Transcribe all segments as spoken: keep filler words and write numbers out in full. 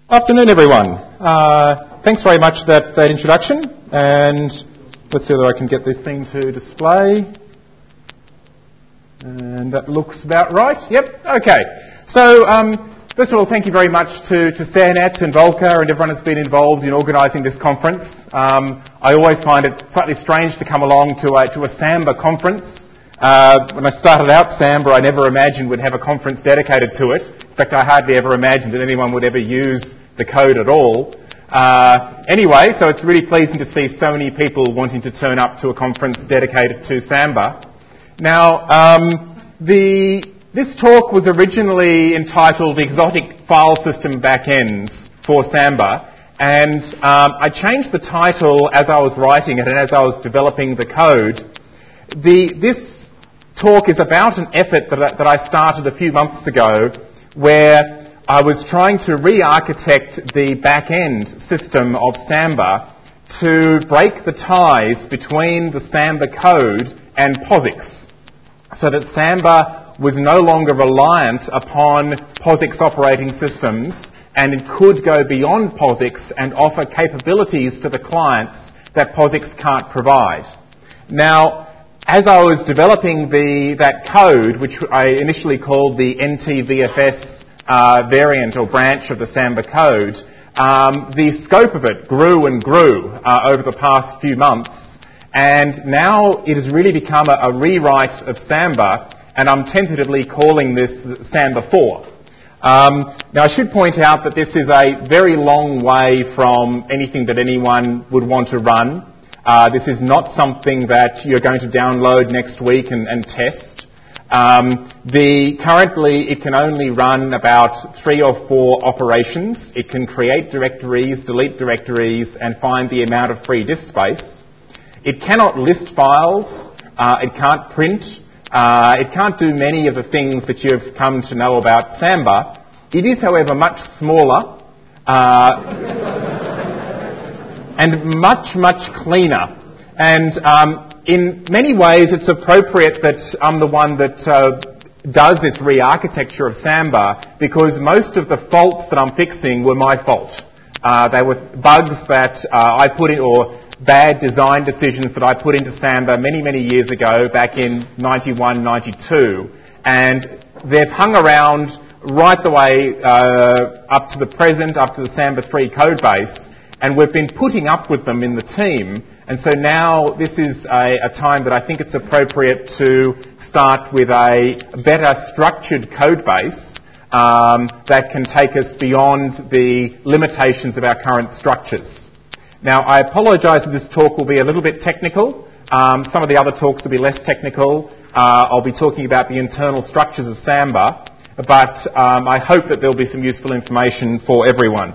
Afternoon, everyone. Uh, thanks very much for that, that introduction. And let's see whether I can get this thing to display. And that looks about right. Yep. Okay. So, um, first of all, thank you very much to, to SANET and Volker and everyone that's been involved in organising this conference. Um, I always find it slightly strange to come along to a, to a Samba conference. Uh, when I started out Samba, I never imagined we'd have a conference dedicated to it. In fact, I hardly ever imagined that anyone would ever use the code at all. Uh, anyway, so it's really pleasing to see so many people wanting to turn up to a conference dedicated to Samba. Now, um, the, this talk was originally entitled Exotic File System Backends for Samba, and um, I changed the title as I was writing it and as I was developing the code. The, this talk is about an effort that I, that I started a few months ago where I was trying to re-architect the back-end system of Samba to break the ties between the Samba code and POSIX, so that Samba was no longer reliant upon POSIX operating systems and it could go beyond POSIX and offer capabilities to the clients that POSIX can't provide. Now, as I was developing the, that code, which I initially called the N T V F S uh, variant or branch of the Samba code, um, the scope of it grew and grew uh, over the past few months, and now it has really become a, a rewrite of Samba, and I'm tentatively calling this Samba four. Um, now, I should point out that this is a very long way from anything that anyone would want to run. Uh, this is not something that you're going to download next week and, and test. Um, the, currently, it can only run about three or four operations. It can create directories, delete directories, and find the amount of free disk space. It cannot list files. Uh, it can't print. Uh, it can't do many of the things that you've come to know about Samba. It is, however, much smaller. Uh, and much, much cleaner. And um, in many ways, it's appropriate that I'm the one that uh, does this re-architecture of Samba, because most of the faults that I'm fixing were my fault. Uh, they were bugs that uh, I put in, or bad design decisions that I put into Samba many, many years ago, back in ninety-one, ninety-two. And they've hung around right the way uh, up to the present, up to the Samba three code base. And we've been putting up with them in the team. And so now this is a, a time that I think it's appropriate to start with a better structured code base um, that can take us beyond the limitations of our current structures. Now, I apologise that this talk will be a little bit technical. Um, some of the other talks will be less technical. Uh, I'll be talking about the internal structures of Samba, but um, I hope that there'll be some useful information for everyone.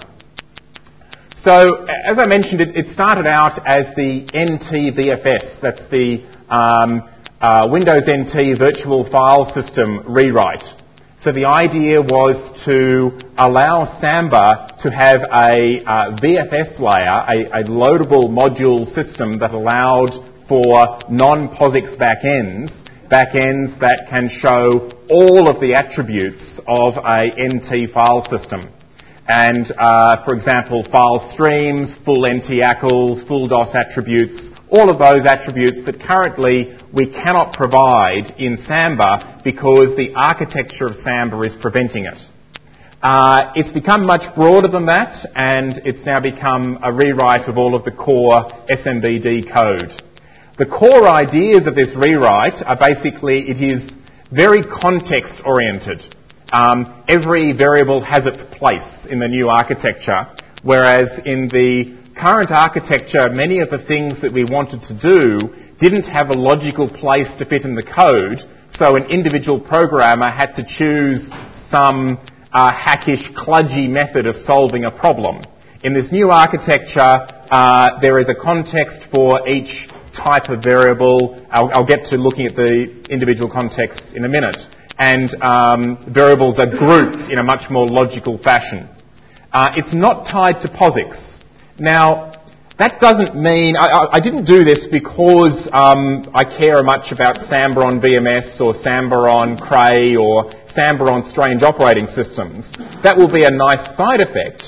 So, as I mentioned, it, it started out as the N T V F S, that's the um, uh, Windows N T Virtual File System rewrite. So the idea was to allow Samba to have a uh, V F S layer, a, a loadable module system that allowed for non-POSIX backends, backends that can show all of the attributes of a N T file system. And, uh, for example, file streams, full N T A C Ls, full DOS attributes, all of those attributes that currently we cannot provide in Samba because the architecture of Samba is preventing it. Uh, it's become much broader than that, and it's now become a rewrite of all of the core S M B D code. The core ideas of this rewrite are basically, it is very context-oriented. Um, every variable has its place in the new architecture, whereas in the current architecture, many of the things that we wanted to do didn't have a logical place to fit in the code, so an individual programmer had to choose some uh, hackish, kludgy method of solving a problem. In this new architecture, uh, there is a context for each type of variable. I'll, I'll get to looking at the individual contexts in a minute. And um, variables are grouped in a much more logical fashion. Uh, it's not tied to POSIX. Now, that doesn't mean... I, I, I didn't do this because um, I care much about Samba on V M S or Samba on Cray or Samba on strange operating systems. That will be a nice side effect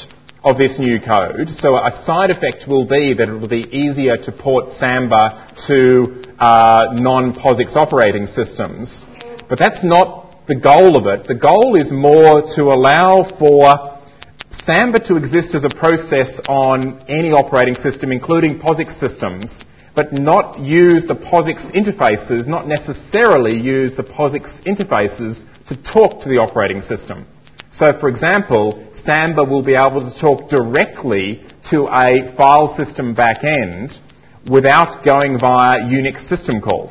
of this new code. So a side effect will be that it will be easier to port Samba to uh, non-POSIX operating systems. But that's not the goal of it. The goal is more to allow for Samba to exist as a process on any operating system, including POSIX systems, but not use the POSIX interfaces, not necessarily use the POSIX interfaces to talk to the operating system. So, for example, Samba will be able to talk directly to a file system backend without going via Unix system calls.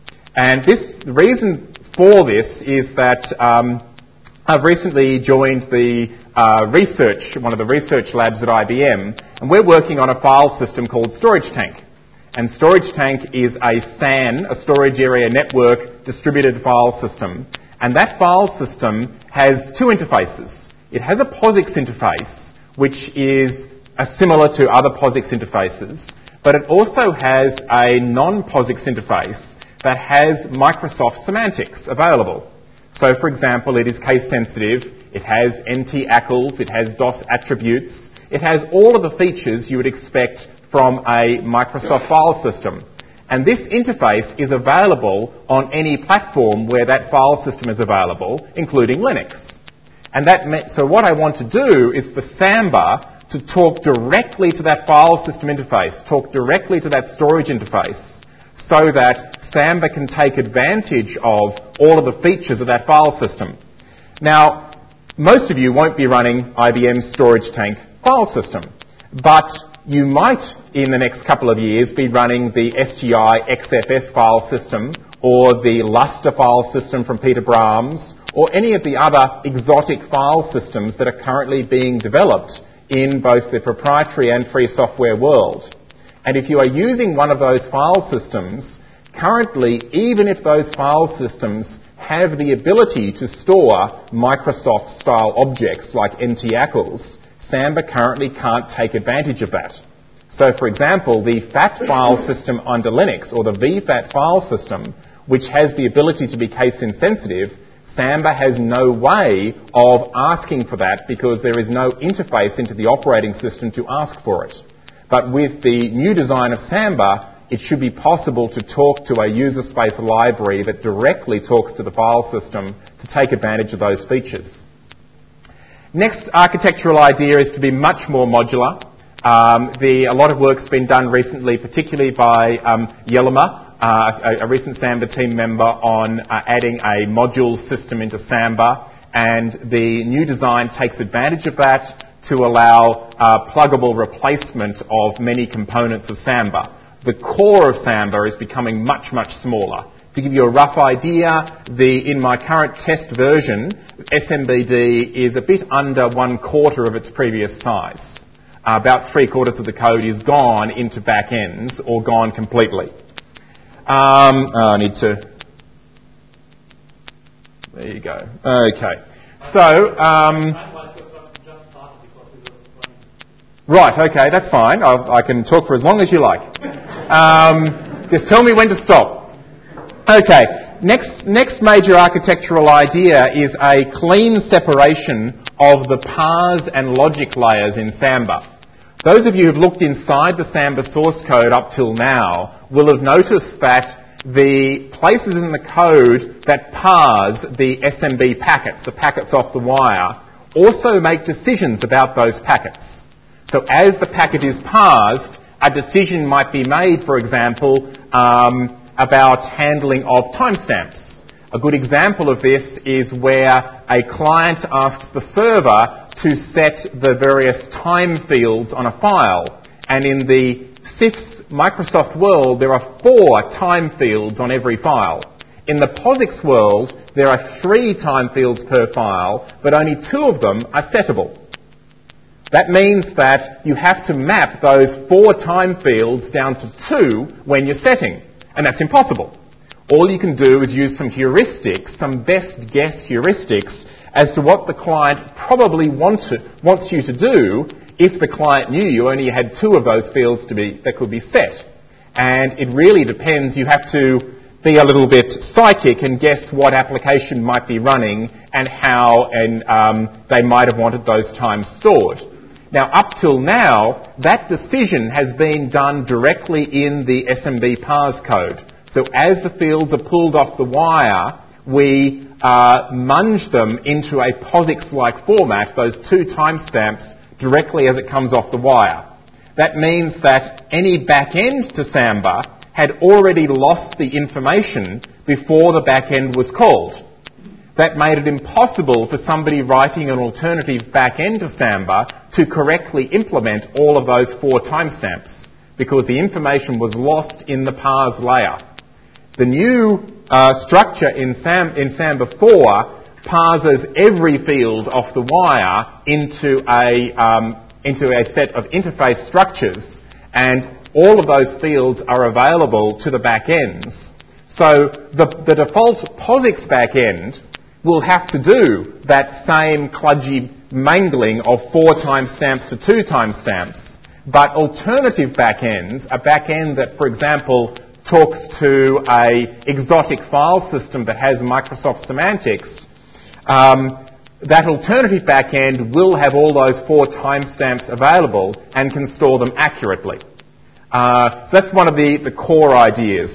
And this, the reason for this is that um, I've recently joined the uh, research, one of the research labs at I B M, and we're working on a file system called Storage Tank. And Storage Tank is a S A N, a Storage Area Network Distributed File System. And that file system has two interfaces. It has a POSIX interface, which is uh, similar to other POSIX interfaces, but it also has a non-POSIX interface that has Microsoft semantics available. So, for example, it is case sensitive, it has N T A C Ls, it has DOS attributes, it has all of the features you would expect from a Microsoft file system. And this interface is available on any platform where that file system is available, including Linux. And that me- so what I want to do is for Samba to talk directly to that file system interface, talk directly to that storage interface, so that Samba can take advantage of all of the features of that file system. Now, most of you won't be running I B M's Storage Tank file system, but you might, in the next couple of years, be running the S G I X F S file system or the Lustre file system from Peter Brahms or any of the other exotic file systems that are currently being developed in both the proprietary and free software world. And if you are using one of those file systems, currently, even if those file systems have the ability to store Microsoft-style objects like N T A C Ls, Samba currently can't take advantage of that. So, for example, the F A T file system under Linux, or the V F A T file system, which has the ability to be case-insensitive, Samba has no way of asking for that because there is no interface into the operating system to ask for it. But with the new design of Samba, it should be possible to talk to a user space library that directly talks to the file system to take advantage of those features. Next architectural idea is to be much more modular. Um, the, a lot of work's been done recently, particularly by um, Yelema, uh, a, a recent Samba team member, on uh, adding a module system into Samba, and the new design takes advantage of that to allow uh, pluggable replacement of many components of Samba. The core of Samba is becoming much, much smaller. To give you a rough idea, the, in my current test version, S M B D is a bit under one quarter of its previous size. Uh, about three quarters of the code is gone into backends or gone completely. Um, oh, I need to... There you go. Okay. So... Um, right, okay, that's fine. I'll, I can talk for as long as you like. Um, just tell me when to stop. Okay, next, next major architectural idea is a clean separation of the parse and logic layers in Samba. Those of you who've looked inside the Samba source code up till now will have noticed that the places in the code that parse the S M B packets, the packets off the wire, also make decisions about those packets. So as the packet is parsed, a decision might be made, for example, um, about handling of timestamps. A good example of this is where a client asks the server to set the various time fields on a file. And in the S I F's Microsoft world, there are four time fields on every file. In the POSIX world, there are three time fields per file, but only two of them are settable. That means that you have to map those four time fields down to two when you're setting. And that's impossible. All you can do is use some heuristics, some best guess heuristics, as to what the client probably want to, wants you to do if the client knew you only had two of those fields to be, that could be set. And it really depends. You have to be a little bit psychic and guess what application might be running and how and um, they might have wanted those times stored. Now, up till now, that decision has been done directly in the S M B parse code. So as the fields are pulled off the wire, we uh, munge them into a POSIX-like format, those two timestamps, directly as it comes off the wire. That means that any back-end to Samba had already lost the information before the back-end was called. That made it impossible for somebody writing an alternative back-end to Samba to correctly implement all of those four timestamps, because the information was lost in the parse layer. The new uh, structure in, Sam, in Samba four parses every field off the wire into a, um, into a set of interface structures, and all of those fields are available to the back-ends. So the, the default POSIX back-end will have to do that same kludgy mangling of four timestamps to two timestamps, but alternative back-ends, a back-end that, for example, talks to a exotic file system that has Microsoft semantics, um, that alternative back-end will have all those four timestamps available and can store them accurately. Uh, so that's one of the, the core ideas.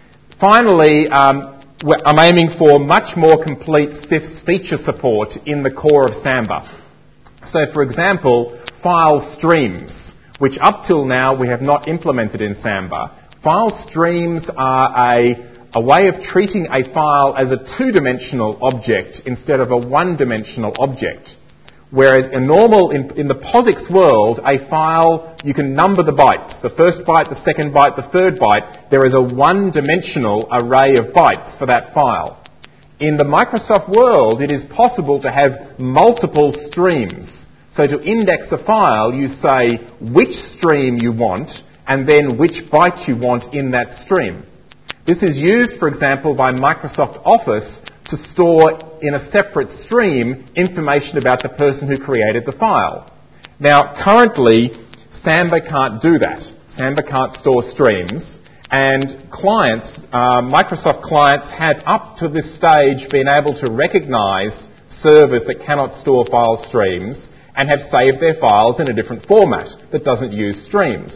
Finally, um, I'm aiming for much more complete C I F S feature support in the core of Samba. So, for example, file streams, which up till now we have not implemented in Samba. File streams are a, a way of treating a file as a two-dimensional object instead of a one-dimensional object. Whereas in normal, in, in the POSIX world, a file, you can number the bytes. The first byte, the second byte, the third byte. There is a one-dimensional array of bytes for that file. In the Microsoft world, it is possible to have multiple streams. So to index a file, you say which stream you want and then which byte you want in that stream. This is used, for example, by Microsoft Office to store in a separate stream information about the person who created the file. Now, currently, Samba can't do that. Samba can't store streams, and clients, uh, Microsoft clients, had up to this stage been able to recognise servers that cannot store file streams and have saved their files in a different format that doesn't use streams.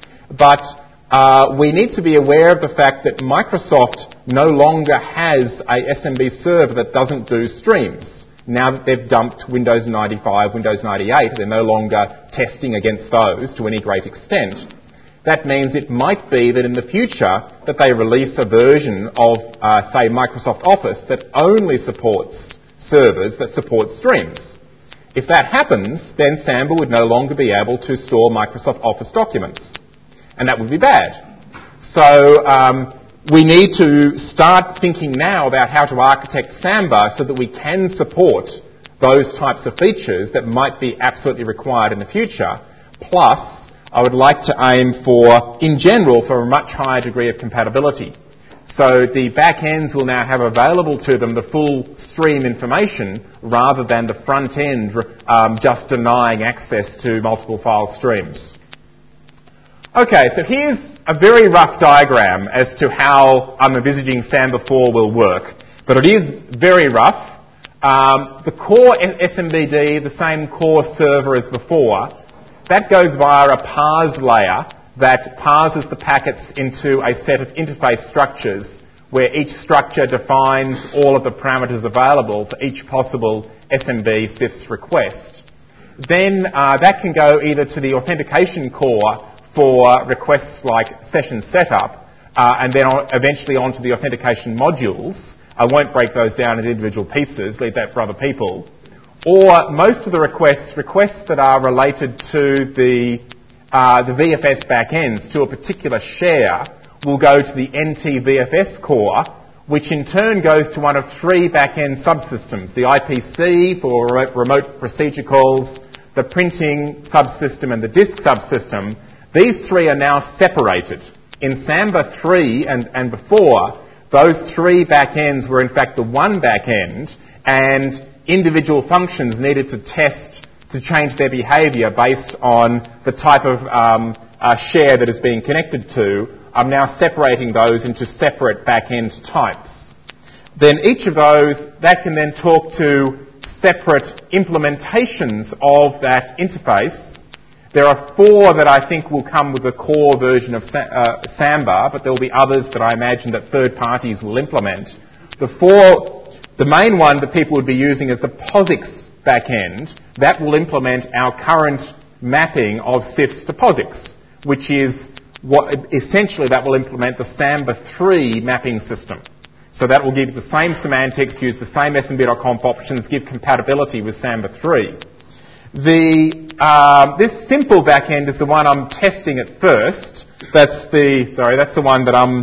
But Uh, we need to be aware of the fact that Microsoft no longer has a S M B server that doesn't do streams. Now that they've dumped Windows ninety-five, Windows ninety-eight, they're no longer testing against those to any great extent. That means it might be that in the future that they release a version of, uh, say, Microsoft Office that only supports servers that support streams. If that happens, then Samba would no longer be able to store Microsoft Office documents. And that would be bad. So um, we need to start thinking now about how to architect Samba so that we can support those types of features that might be absolutely required in the future. Plus, I would like to aim for, in general, for a much higher degree of compatibility. So the back ends will now have available to them the full stream information rather than the front end um, just denying access to multiple file streams. Okay, so here's a very rough diagram as to how I'm envisaging Samba four will work, but it is very rough. Um, the core S M B D, the same core server as before, that goes via a parse layer that parses the packets into a set of interface structures where each structure defines all of the parameters available for each possible S M B C I F S request. Then uh, that can go either to the authentication core for requests like session setup, uh, and then on, eventually onto the authentication modules. I won't break those down into individual pieces, leave that for other people. Or most of the requests, requests that are related to the, uh, the V F S backends, to a particular share, will go to the N T V F S core, which in turn goes to one of three backend subsystems, the I P C for remote procedure calls, the printing subsystem and the disk subsystem. These three are now separated. In Samba three and, and before, those three backends were in fact the one backend, and individual functions needed to test to change their behaviour based on the type of um, uh, share that is being connected to. I'm now separating those into separate backend types. Then each of those, that can then talk to separate implementations of that interface There are four that I think will come with the core version of uh, Samba, but there will be others that I imagine that third parties will implement. The four, the main one that people would be using is the POSIX backend. That will implement our current mapping of C I F S to POSIX, which is what essentially that will implement the Samba three mapping system. So that will give the same semantics, use the same S M B dot conf options, give compatibility with Samba three. The, uh, this simple backend is the one I'm testing at first. That's the, sorry, that's the one that I'm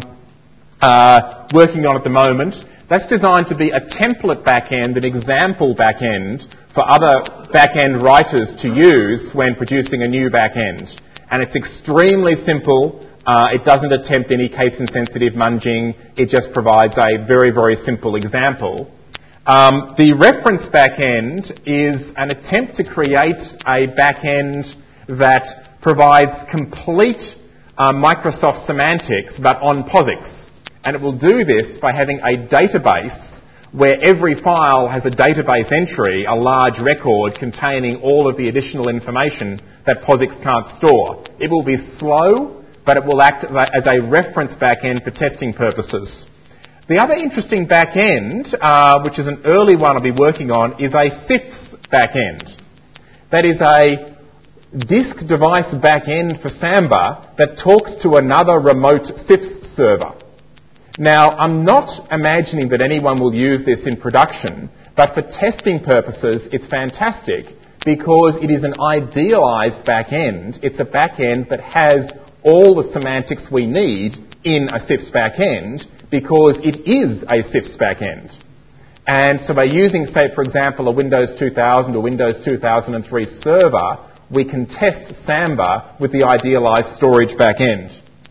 uh, working on at the moment. That's designed to be a template backend, an example backend for other backend writers to use when producing a new backend. And it's extremely simple. Uh, it doesn't attempt any case-insensitive munging. It just provides a very, very simple example. Um, the reference backend is an attempt to create a backend that provides complete uh, Microsoft semantics, but on POSIX. And it will do this by having a database where every file has a database entry, a large record containing all of the additional information that POSIX can't store. It will be slow, but it will act as a, as a reference backend for testing purposes. The other interesting backend, uh, which is an early one I'll be working on, is a C I F S backend. That is a disk device backend for Samba that talks to another remote C I F S server. Now, I'm not imagining that anyone will use this in production, but for testing purposes, it's fantastic because it is an idealized backend. It's a backend that has all the semantics we need in a C I F S backend, because it is a C I F S backend. And so by using, say, for example, a Windows two thousand or Windows two thousand three server, we can test Samba with the idealized storage backend.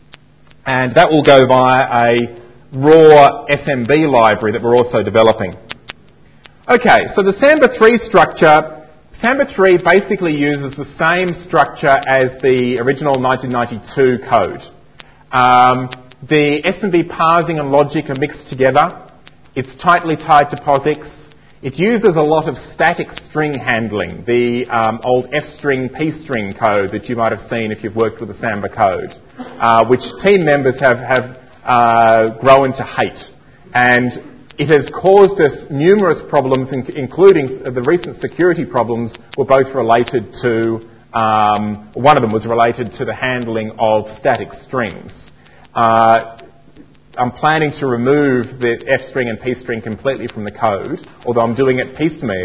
And that will go via a raw S M B library that we're also developing. Okay, so the Samba three structure, Samba three basically uses the same structure as the original nineteen ninety-two code. Um, The S M B parsing and logic are mixed together. It's tightly tied to POSIX. It uses a lot of static string handling, the um, old F-string, P-string code that you might have seen if you've worked with the Samba code, uh, which team members have, have uh, grown to hate. And it has caused us numerous problems, including the recent security problems were both related to, um, one of them was related to the handling of static strings. Uh, I'm planning to remove the F-string and P-string completely from the code, although I'm doing it piecemeal,